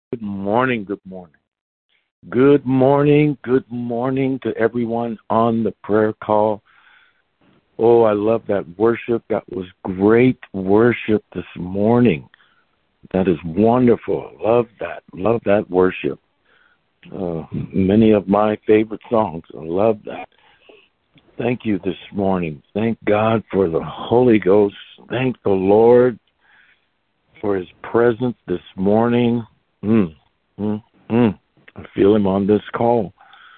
Good morning, good morning. Good morning, good morning to everyone on the prayer call. Oh, I love that worship. That was great worship this morning. That is wonderful. Love that. Love that worship. Many of my favorite songs. I love that. Thank you this morning. Thank God for the Holy Ghost. Thank the Lord for his presence this morning. I feel him on this call.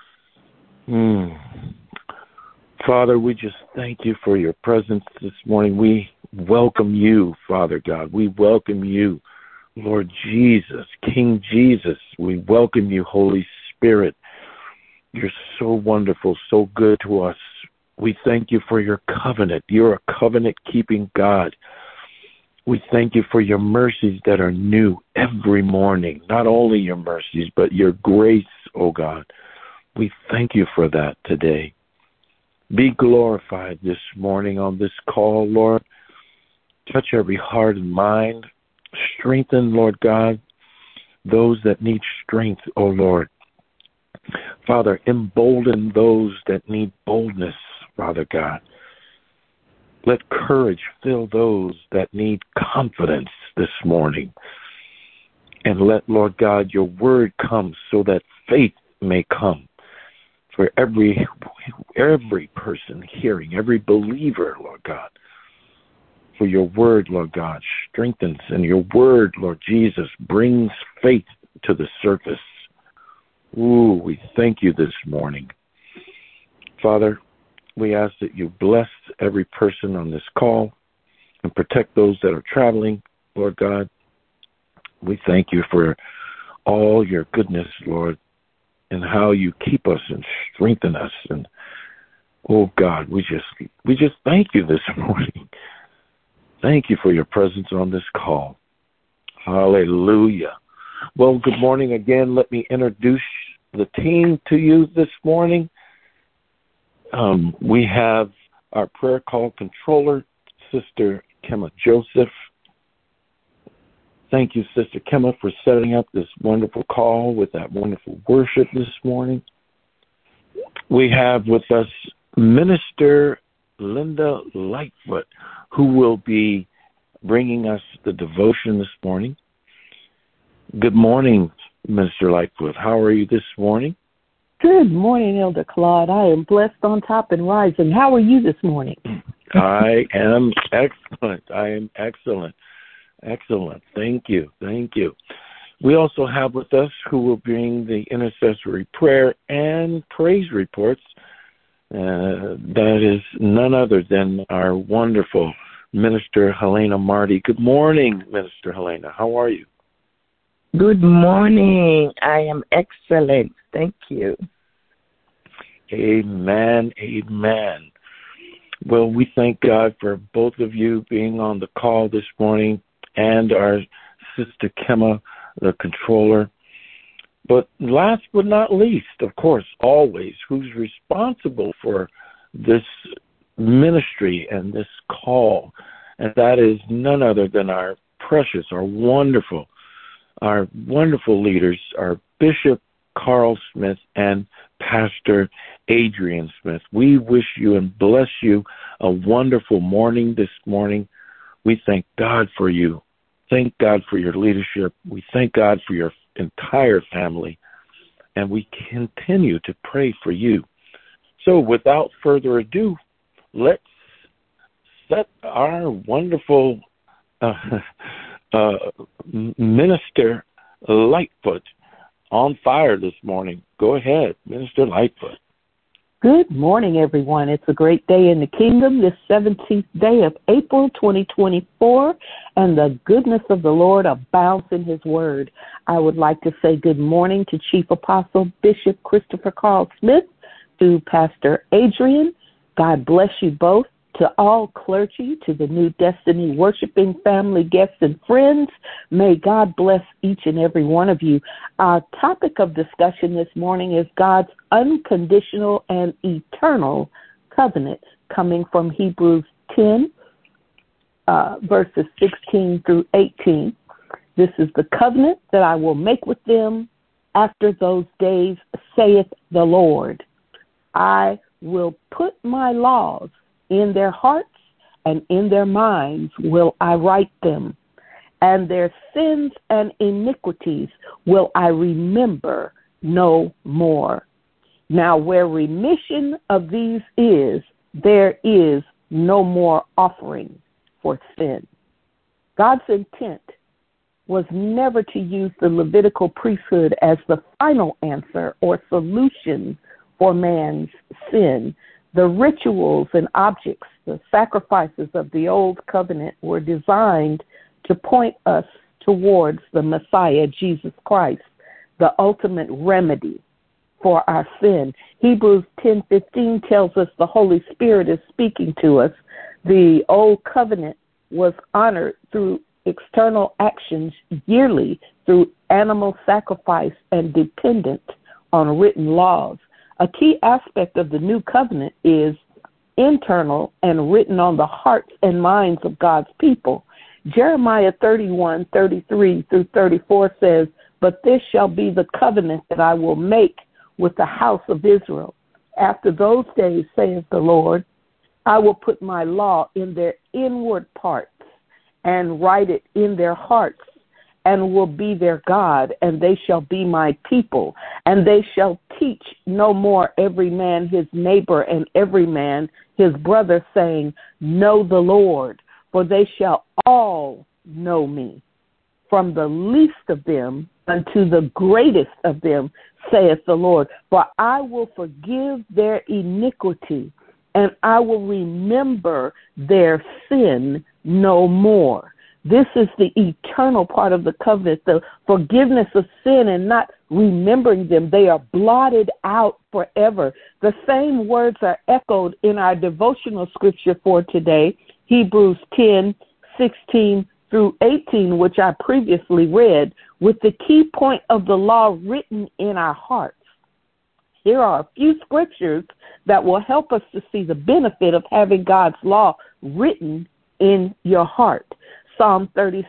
Father, we just thank you for your presence this morning. We welcome you, Father God. We welcome you, Lord Jesus, King Jesus. We welcome you, Holy Spirit. You're so wonderful, so good to us. We thank you for your covenant. You're a covenant-keeping God. We thank you for your mercies that are new every morning. Not only your mercies, but your grace, oh God. We thank you for that today. Be glorified this morning on this call, Lord. Touch every heart and mind. Strengthen, Lord God, those that need strength, oh Lord. Father, embolden those that need boldness, Father God. Let courage fill those that need confidence this morning. And let, Lord God, your word come so that faith may come for every person hearing, every believer, Lord God. For your word, Lord God, strengthens, and your word, Lord Jesus, brings faith to the surface. Ooh, we thank you this morning. Father, we ask that you bless every person on this call and protect those that are traveling, Lord God. We thank you for all your goodness, Lord, and how you keep us and strengthen us. And, oh, God, we just thank you this morning. Thank you for your presence on this call. Hallelujah. Well, good morning again. Let me introduce the team to you this morning. We have our prayer call controller, Sister Kemma Joseph. Thank you, Sister Kemma, for setting up this wonderful call with that wonderful worship this morning. We have with us Minister Linda Lightfoot, who will be bringing us the devotion this morning. Good morning, Minister Lightfoot. How are you this morning? Good morning, Elder Claude. I am blessed on top and rising. How are you this morning? I am excellent. Excellent. Thank you. We also have with us who will bring the intercessory prayer and praise reports. That is none other than our wonderful Minister Helena Marty. Good morning, Minister Helena. How are you? Good morning. I am excellent. Thank you. Amen. Well, we thank God for both of you being on the call this morning and our Sister Kemma, the controller. But last but not least, of course, always, who's responsible for this ministry and this call, and that is none other than our precious, our wonderful leaders, our Bishop Carl Smith and Pastor Adrian Smith. We wish you and bless you a wonderful morning this morning. We thank God for you. Thank God for your leadership. We thank God for your entire family. And we continue to pray for you. So without further ado, let's set our wonderful Minister Lightfoot on fire this morning. Go ahead, Minister Lightfoot. Good morning, everyone. It's a great day in the kingdom, this 17th day of April 2024, and the goodness of the Lord abounds in his word. I would like to say good morning to Chief Apostle Bishop Christopher Carl Smith, to Pastor Adrian. God bless you both. To all clergy, to the New Destiny worshiping family, guests, and friends, may God bless each and every one of you. Our topic of discussion this morning is God's unconditional and eternal covenant, coming from Hebrews 10, verses 16 through 18. This is the covenant that I will make with them after those days, saith the Lord. I will put my laws in their hearts, and in their minds will I write them, and their sins and iniquities will I remember no more. Now where remission of these is, there is no more offering for sin. God's intent was never to use the Levitical priesthood as the final answer or solution for man's sin. The rituals and objects, the sacrifices of the old covenant were designed to point us towards the Messiah, Jesus Christ, the ultimate remedy for our sin. Hebrews 10:15 tells us the Holy Spirit is speaking to us. The old covenant was honored through external actions yearly through animal sacrifice and dependent on written laws. A key aspect of the new covenant is internal and written on the hearts and minds of God's people. Jeremiah 31:33 through 34 says, "But this shall be the covenant that I will make with the house of Israel. After those days, saith the Lord, I will put my law in their inward parts and write it in their hearts, and will be their God, and they shall be my people. And they shall teach no more every man his neighbor and every man his brother, saying, Know the Lord, for they shall all know me, from the least of them unto the greatest of them, saith the Lord. For I will forgive their iniquity, and I will remember their sin no more." This is the eternal part of the covenant, the forgiveness of sin and not remembering them. They are blotted out forever. The same words are echoed in our devotional scripture for today, Hebrews 10:16 through 18, which I previously read, with the key point of the law written in our hearts. Here are a few scriptures that will help us to see the benefit of having God's law written in your heart. Psalm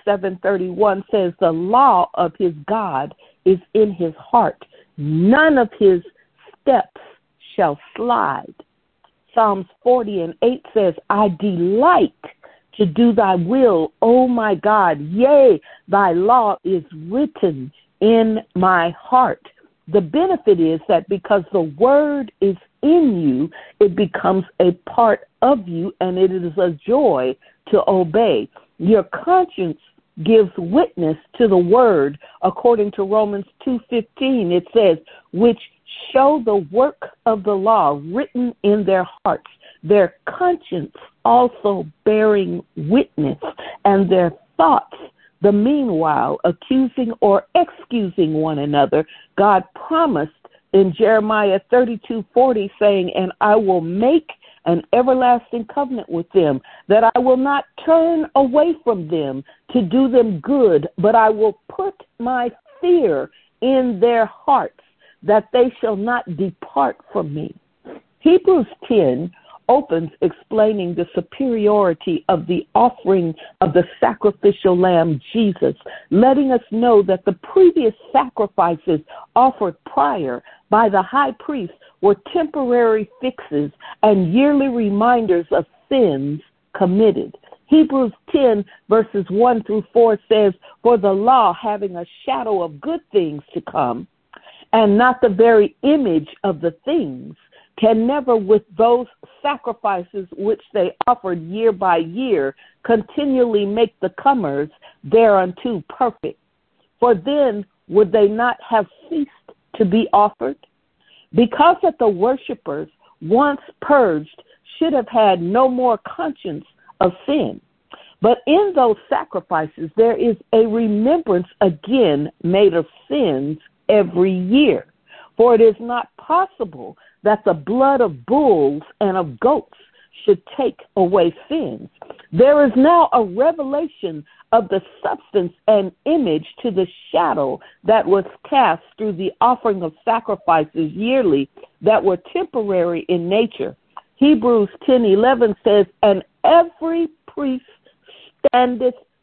37:31 says, "The law of his God is in his heart. None of his steps shall slide." Psalms 40:8 says, "I delight to do thy will, O my God. Yea, thy law is written in my heart." The benefit is that because the word is in you, it becomes a part of you, and it is a joy to obey. Your conscience gives witness to the word. According to Romans 2:15, it says, "Which show the work of the law written in their hearts, their conscience also bearing witness, and their thoughts, the meanwhile, accusing or excusing one another." God promised in Jeremiah 32:40, saying, "And I will make an everlasting covenant with them, that I will not turn away from them to do them good, but I will put my fear in their hearts, that they shall not depart from me." Hebrews 10 opens explaining the superiority of the offering of the sacrificial lamb, Jesus, letting us know that the previous sacrifices offered prior by the high priest were temporary fixes and yearly reminders of sins committed. Hebrews 10 verses 1 through 4 says, "For the law, having a shadow of good things to come, and not the very image of the things, can never with those sacrifices which they offered year by year continually make the comers thereunto perfect. For then would they not have ceased to be offered? Because that the worshippers, once purged, should have had no more conscience of sin. But in those sacrifices there is a remembrance again made of sins every year. For it is not possible that the blood of bulls and of goats should take away sins. There is now a revelation of the substance and image to the shadow that was cast through the offering of sacrifices yearly that were temporary in nature." Hebrews 10:11 says, "And every priest standeth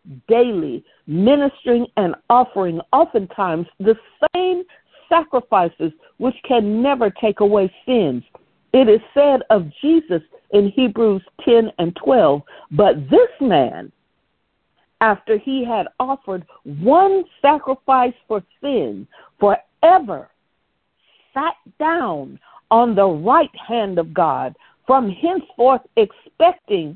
daily, ministering and offering oftentimes the same sacrifices which can never take away sins. It is said of Jesus in Hebrews 10 and 12, but this man, after he had offered one sacrifice for sin forever, sat down on the right hand of God, from henceforth expecting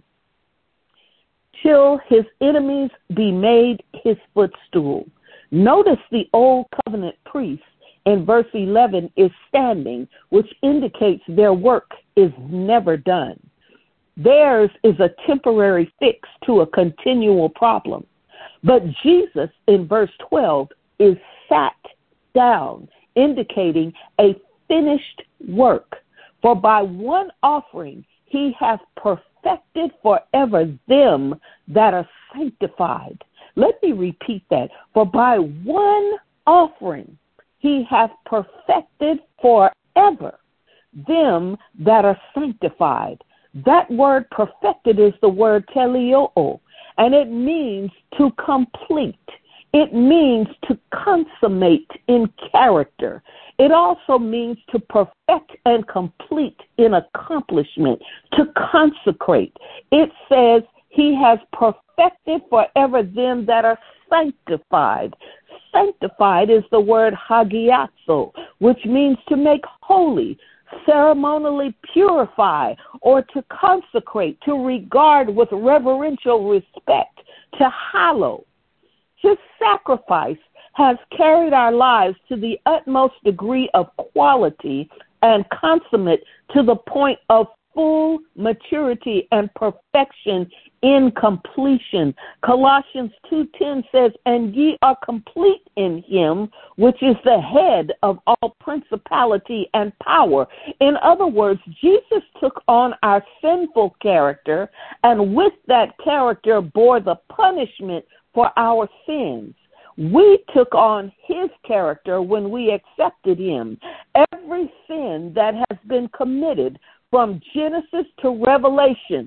till his enemies be made his footstool. Notice the old covenant priest in verse 11 is standing, which indicates their work is never done. Theirs is a temporary fix to a continual problem. But Jesus in verse 12 is sat down, indicating a finished work. For by one offering he hath perfected forever them that are sanctified. Let me repeat that. For by one offering he hath perfected forever them that are sanctified. That word perfected is the word teleoo, and it means to complete. It means to consummate in character. It also means to perfect and complete in accomplishment, to consecrate. It says he has perfected forever them that are sanctified. Sanctified is the word hagiazo, which means to make holy, ceremonially purify, or to consecrate, to regard with reverential respect, to hallow. His sacrifice has carried our lives to the utmost degree of quality and consummate to the point of full maturity and perfection in completion. Colossians 2:10 says, and ye are complete in him, which is the head of all principality and power. In other words, Jesus took on our sinful character, and with that character bore the punishment for our sins. We took on his character when we accepted him. Every sin that has been committed from Genesis to Revelation,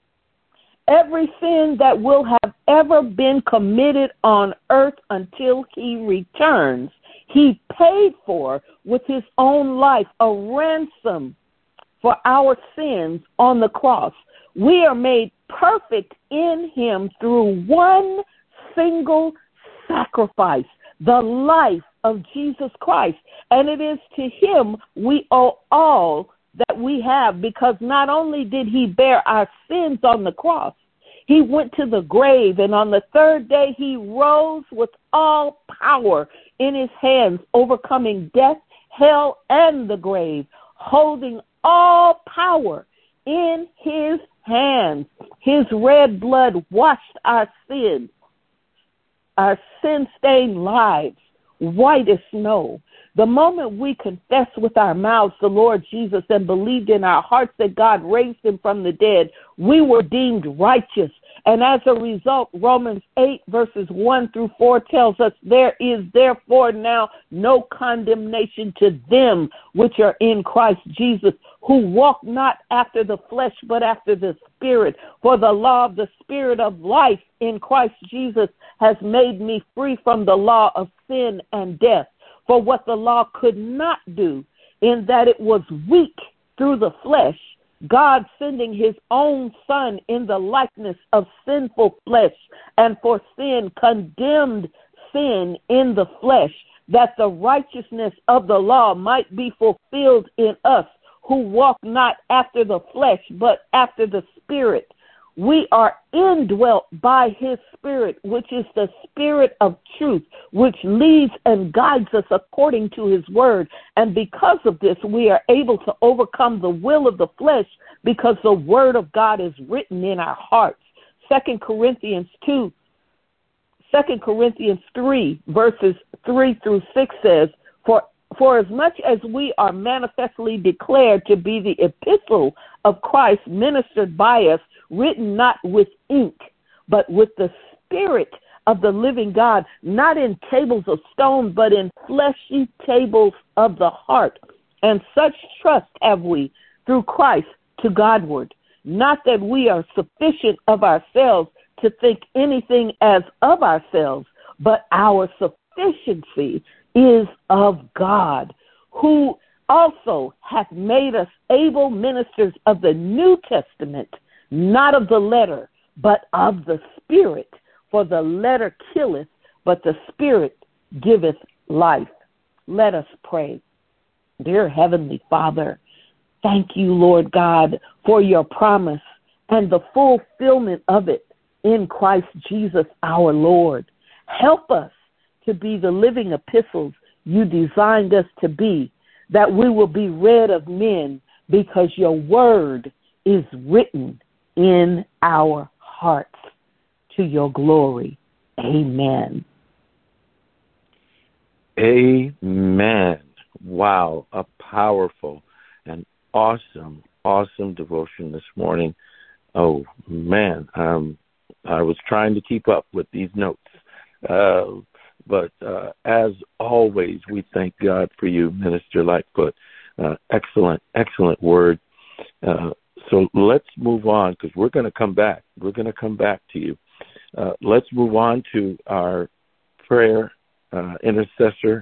every sin that will have ever been committed on earth until he returns, he paid for with his own life, a ransom for our sins on the cross. We are made perfect in him through one single sacrifice, the life of Jesus Christ. And it is to him we owe all that we have, because not only did he bear our sins on the cross, he went to the grave, and on the third day he rose with all power in his hands, overcoming death, hell, and the grave, holding all power in his hands. His red blood washed our sins, our sin-stained lives, white as snow. The moment we confess with our mouths the Lord Jesus and believed in our hearts that God raised him from the dead, we were deemed righteous. And as a result, Romans 8 verses 1 through 4 tells us, there is therefore now no condemnation to them which are in Christ Jesus, who walk not after the flesh, but after the Spirit. For the law of the Spirit of life in Christ Jesus has made me free from the law of sin and death. For what the law could not do, in that it was weak through the flesh, God sending his own Son in the likeness of sinful flesh, and for sin condemned sin in the flesh, that the righteousness of the law might be fulfilled in us, who walk not after the flesh, but after the Spirit. We are indwelt by his Spirit, which is the Spirit of truth, which leads and guides us according to his word. And because of this, we are able to overcome the will of the flesh, because the word of God is written in our hearts. 2 Corinthians 3, verses 3 through 6 says, For as much as we are manifestly declared to be the epistle of Christ ministered by us, written not with ink, but with the Spirit of the living God, not in tables of stone, but in fleshy tables of the heart. And such trust have we through Christ to Godward. Not that we are sufficient of ourselves to think anything as of ourselves, but our sufficiency is of God, who also hath made us able ministers of the New Testament, not of the letter, but of the Spirit. For the letter killeth, but the Spirit giveth life. Let us pray. Dear Heavenly Father, thank you, Lord God, for your promise and the fulfillment of it in Christ Jesus our Lord. Help us to be the living epistles you designed us to be, that we will be read of men because your word is written in our hearts to your glory. Amen. Amen. Wow, a powerful and awesome devotion this morning. Oh, man, I was trying to keep up with these notes. But as always, we thank God for you, Minister Lightfoot. Excellent word. So let's move on, because we're going to come back. We're going to come back to you. Let's move on to our prayer intercessor,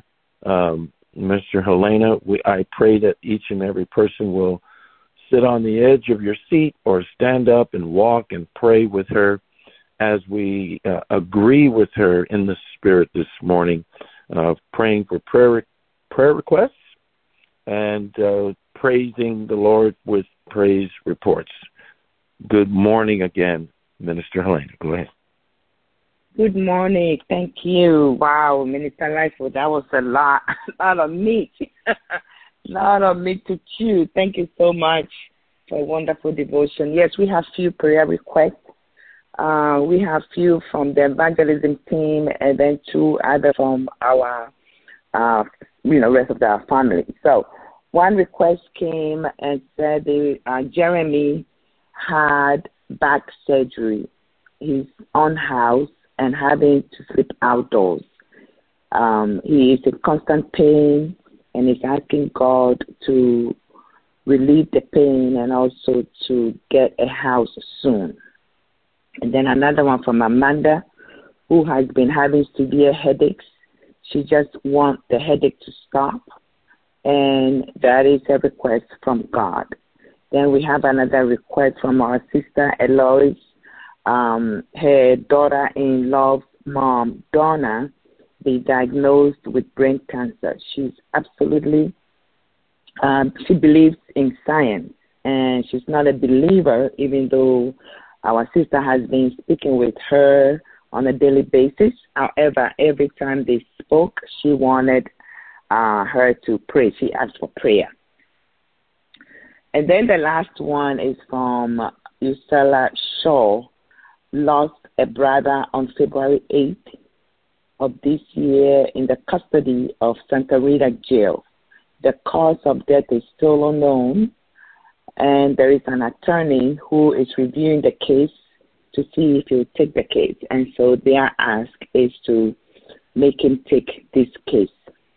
Mr. Helena. I pray that each and every person will sit on the edge of your seat or stand up and walk and pray with her as we agree with her in the Spirit this morning, praying for prayer requests and praising the Lord with praise reports. Good morning again, Minister Helena. Go ahead. Good morning. Thank you. Wow, Minister Lightfoot, that was a lot of meat. lot of meat to chew. Thank you so much for a wonderful devotion. Yes, we have few prayer requests. We have few from the evangelism team and then 2 other from our, rest of our family. So one request came and said Jeremy had back surgery. He's on house and having to sleep outdoors. He is in constant pain and is asking God to relieve the pain and also to get a house soon. And then another one from Amanda, who has been having severe headaches. She just wants the headache to stop, and that is a request from God. Then we have another request from our sister Eloise. Her daughter-in-law's mom, Donna, be diagnosed with brain cancer. She's absolutely, she believes in science, and she's not a believer, even though our sister has been speaking with her on a daily basis. However, every time they spoke, she wanted her to pray. She asked for prayer. And then the last one is from Usella Shaw, lost a brother on February 8th of this year in the custody of Santa Rita Jail. The cause of death is still unknown, and there is an attorney who is reviewing the case to see if he will take the case. And so their ask is to make him take this case.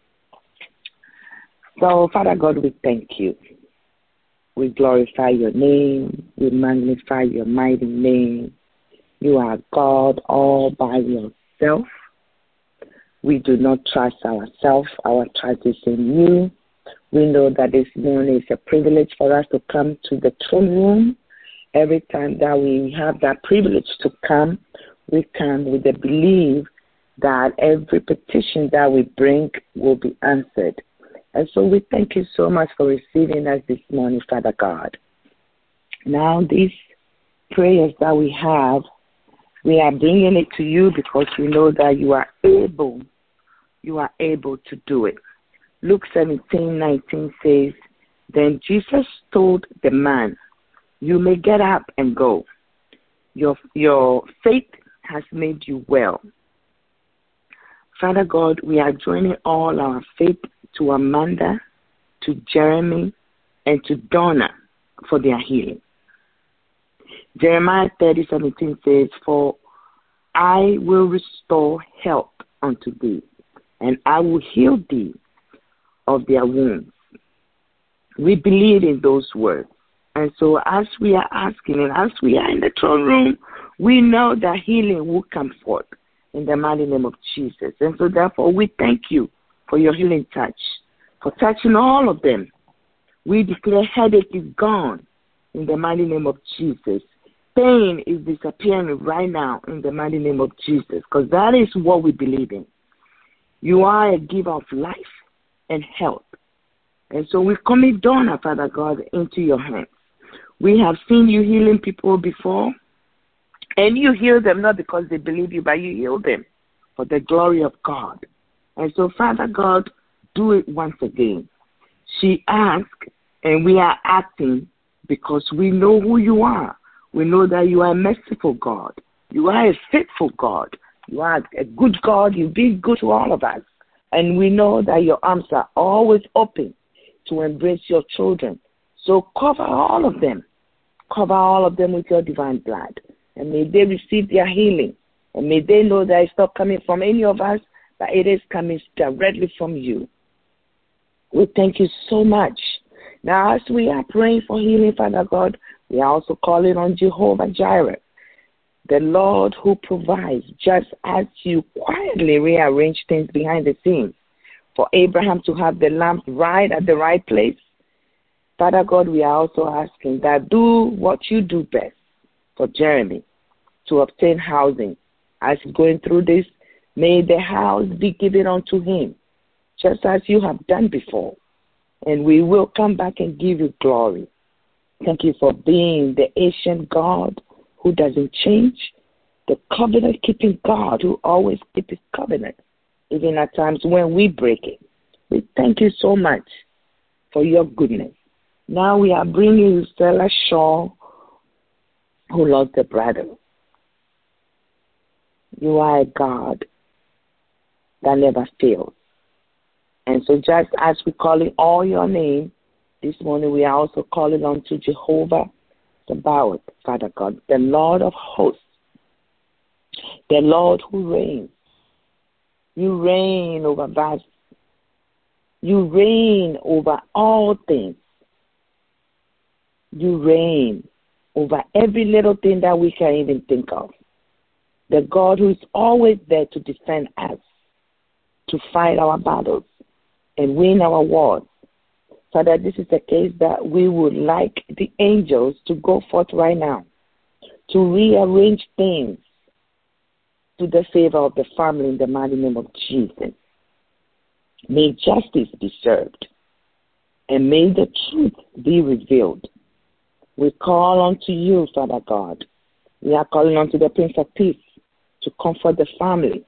So, Father God, we thank you. We glorify your name. We magnify your mighty name. You are God all by yourself. We do not trust ourselves. Our trust is in you. We know that this morning is a privilege for us to come to the throne room. Every time that we have that privilege to come, we come with the belief that every petition that we bring will be answered. And so we thank you so much for receiving us this morning, Father God. Now these prayers that we have, we are bringing it to you because we know that you are able to do it. Luke 17:19 says, Then Jesus told the man, You may get up and go. Your faith has made you well. Father God, we are joining all our faith to Amanda, to Jeremy, and to Donna for their healing. Jeremiah 30:17 says, For I will restore health unto thee, and I will heal thee of their wounds. We believe in those words. And so as we are asking and as we are in the throne room, We know that healing will come forth in the mighty name of Jesus. And so therefore, we thank you for your healing touch, for touching all of them. We declare headache is gone in the mighty name of Jesus. Pain is disappearing right now in the mighty name of Jesus, because that is what we believe in. You are a giver of life and health. And so we commit Donna, Father God, into your hands. We have seen you healing people before, and you heal them not because they believe you, but you heal them for the glory of God. And so, Father God, do it once again. She asked, and we are acting because we know who you are. We know that you are a merciful God. You are a faithful God. You are a good God. You've been good to all of us. And we know that your arms are always open to embrace your children. So cover all of them. Cover all of them with your divine blood. And may they receive their healing. And may they know that it's not coming from any of us, but it is coming directly from you. We thank you so much. Now, as we are praying for healing, Father God, we are also calling on Jehovah Jireh, the Lord who provides, just as you quietly rearrange things behind the scenes for Abraham to have the lamp right at the right place. Father God, we are also asking that do what you do best for Jeremy to obtain housing. As he's going through this, may the house be given unto him, just as you have done before. And we will come back and give you glory. Thank you for being the ancient God who doesn't change, the covenant-keeping God who always keeps his covenant, even at times when we break it. We thank you so much for your goodness. Now we are bringing you Stella Shaw, who lost a brother. You are a God that never fails. And so just as we call it all your name, this morning we are also calling on to Jehovah Sabaoth, Father God, the Lord of hosts, the Lord who reigns. You reign over vast. You reign over all things. You reign over every little thing that we can even think of. The God who is always there to defend us, to fight our battles, and win our wars. Father, this is a case that we would like the angels to go forth right now to rearrange things to the favor of the family in the mighty name of Jesus. May justice be served, and may the truth be revealed. We call unto you, Father God. We are calling unto the Prince of Peace to comfort the family.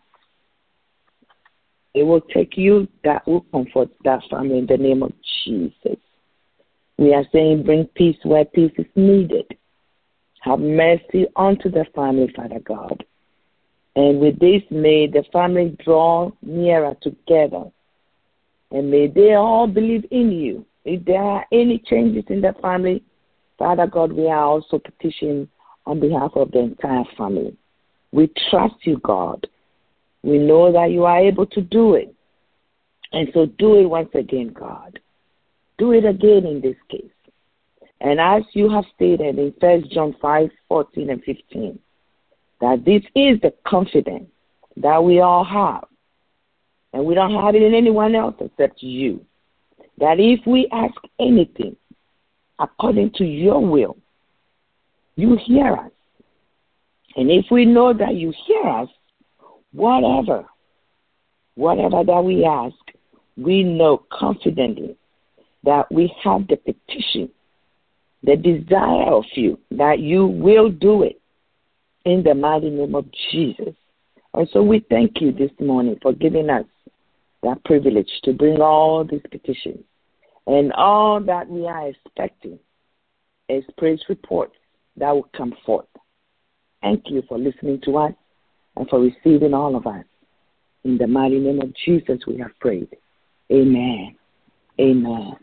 It will take you that will comfort that family in the name of Jesus. We are saying bring peace where peace is needed. Have mercy unto the family, Father God. And with this, may the family draw nearer together. And may they all believe in you. If there are any changes in the family, Father God, we are also petitioning on behalf of the entire family. We trust you, God. We know that you are able to do it. And so do it once again, God. Do it again in this case. And as you have stated in 1 John 5:14 and 15, that this is the confidence that we all have. And we don't have it in anyone else except you. That if we ask anything according to your will, you hear us. And if we know that you hear us, whatever that we ask, we know confidently that we have the petition, the desire of you, that you will do it in the mighty name of Jesus. And so we thank you this morning for giving us that privilege to bring all these petitions. And all that we are expecting is praise reports that will come forth. Thank you for listening to us and for receiving all of us. In the mighty name of Jesus we have prayed. Amen. Amen.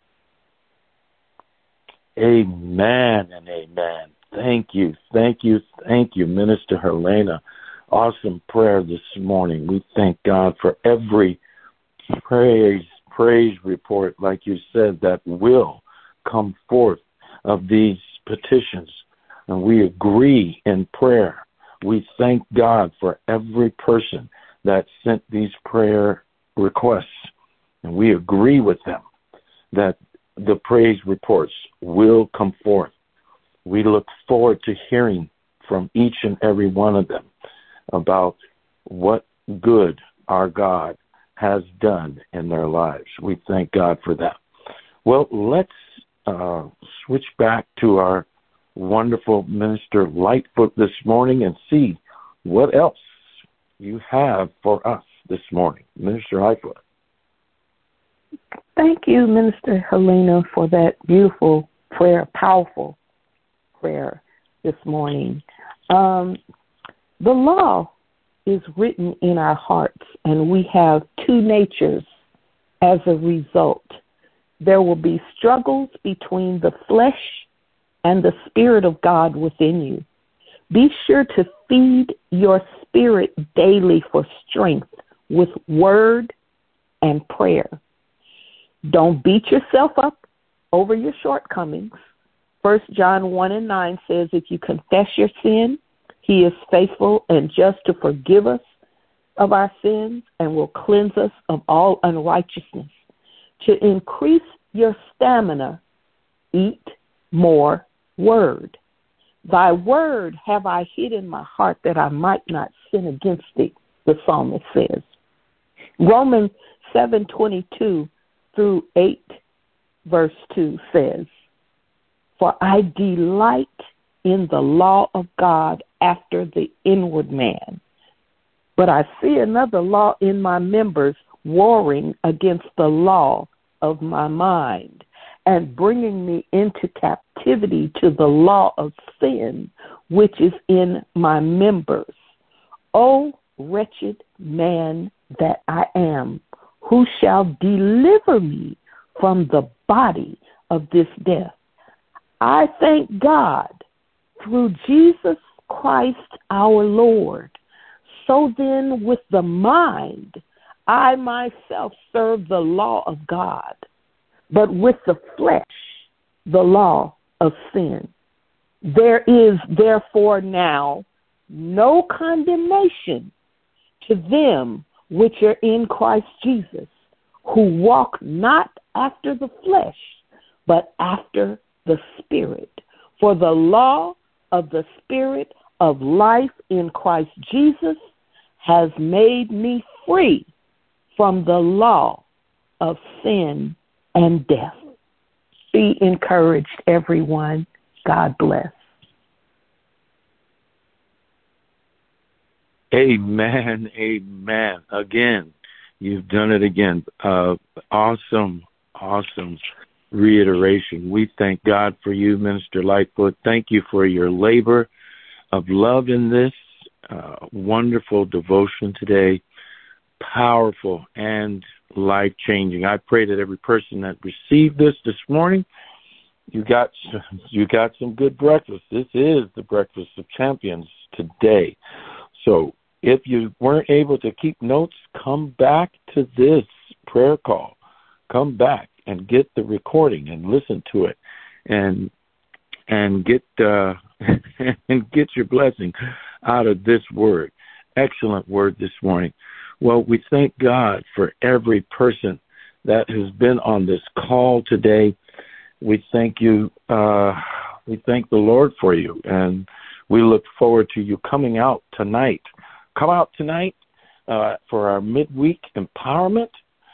Amen and amen. Thank you, thank you, thank you, Minister Helena. Awesome prayer this morning. We thank God for every praise report, like you said, that will come forth of these petitions and we agree in prayer. We thank God for every person that sent these prayer requests, and we agree with them that the praise reports will come forth. We look forward to hearing from each and every one of them about what good our God has done in their lives. We thank God for that. Well, let's switch back to our wonderful Minister Lightfoot this morning and see what else you have for us this morning. Minister Lightfoot. Thank you, Minister Helena, for that beautiful prayer, powerful prayer this morning. The law is written in our hearts, and we have two natures as a result. There will be struggles between the flesh and the Spirit of God within you. Be sure to feed your spirit daily for strength with word and prayer. Don't beat yourself up over your shortcomings. 1 John 1:9 says, if you confess your sin, He is faithful and just to forgive us of our sins and will cleanse us of all unrighteousness. To increase your stamina, eat more word. Thy word have I hid in my heart that I might not sin against thee, the psalmist says. Romans 7:22 through 8, verse 2 says, for I delight in the law of God after the inward man. But I see another law in my members warring against the law of my mind and bringing me into captivity to the law of sin, which is in my members. O wretched man that I am, who shall deliver me from the body of this death? I thank God through Jesus Christ our Lord. So then with the mind, I myself serve the law of God, but with the flesh, the law of sin. There is therefore now no condemnation to them which are in Christ Jesus, who walk not after the flesh, but after the Spirit. For the law of the Spirit of life in Christ Jesus has made me free from the law of sin and death. Be encouraged, everyone. God bless. Amen. Amen. Again, you've done it again. Awesome reiteration. We thank God for you, Minister Lightfoot. Thank you for your labor of love in this wonderful devotion today. Powerful and life-changing. I pray that every person that received this morning, you got some good breakfast. This is the Breakfast of Champions today. So if you weren't able to keep notes, come back to this prayer call. Come back and get the recording and listen to it, and get and get your blessing out of this word. Excellent word this morning. Well, we thank God for every person that has been on this call today. We thank you. We thank the Lord for you, and we look forward to you coming out tonight. Come out tonight for our midweek empowerment.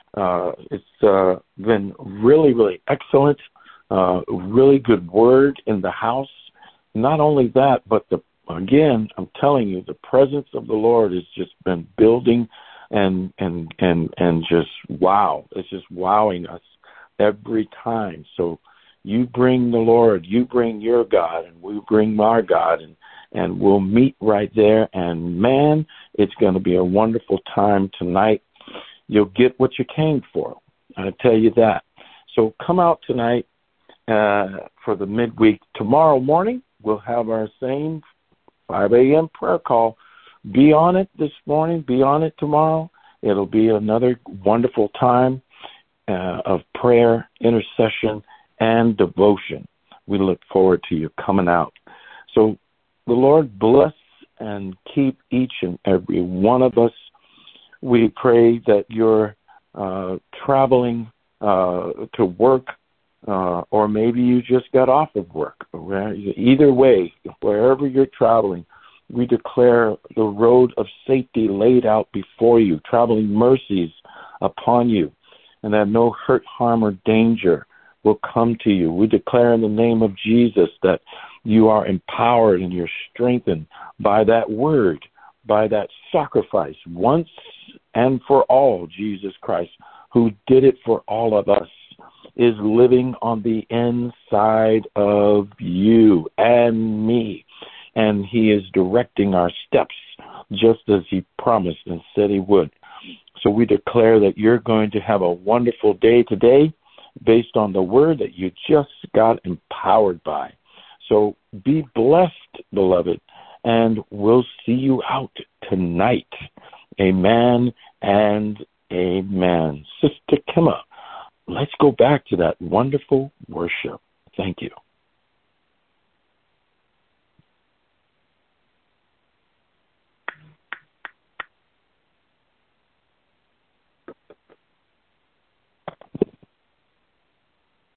It's been really, really excellent. Really good word in the house. Not only that, but again, I'm telling you, the presence of the Lord has just been building and just wow. It's just wowing us every time. So you bring the Lord, you bring your God, and we bring our God, and we'll meet right there. And man, it's going to be a wonderful time tonight. You'll get what you came for. I tell you that. So come out tonight for the midweek. Tomorrow morning, we'll have our same 5 a.m. prayer call. Be on it this morning. Be on it tomorrow. It'll be another wonderful time of prayer, intercession, and devotion. We look forward to you coming out. So the Lord bless and keep each and every one of us. We pray that you're traveling to work, or maybe you just got off of work. Either way, wherever you're traveling, we declare the road of safety laid out before you, traveling mercies upon you, and that no hurt, harm, or danger will come to you. We declare in the name of Jesus that you are empowered and you're strengthened by that word, by that sacrifice, once and for all. Jesus Christ, who did it for all of us, is living on the inside of you and me. And he is directing our steps just as he promised and said he would. So we declare that you're going to have a wonderful day today based on the word that you just got empowered by. So be blessed, beloved, and we'll see you out tonight. Amen and amen. Sister Kimma, let's go back to that wonderful worship. Thank you.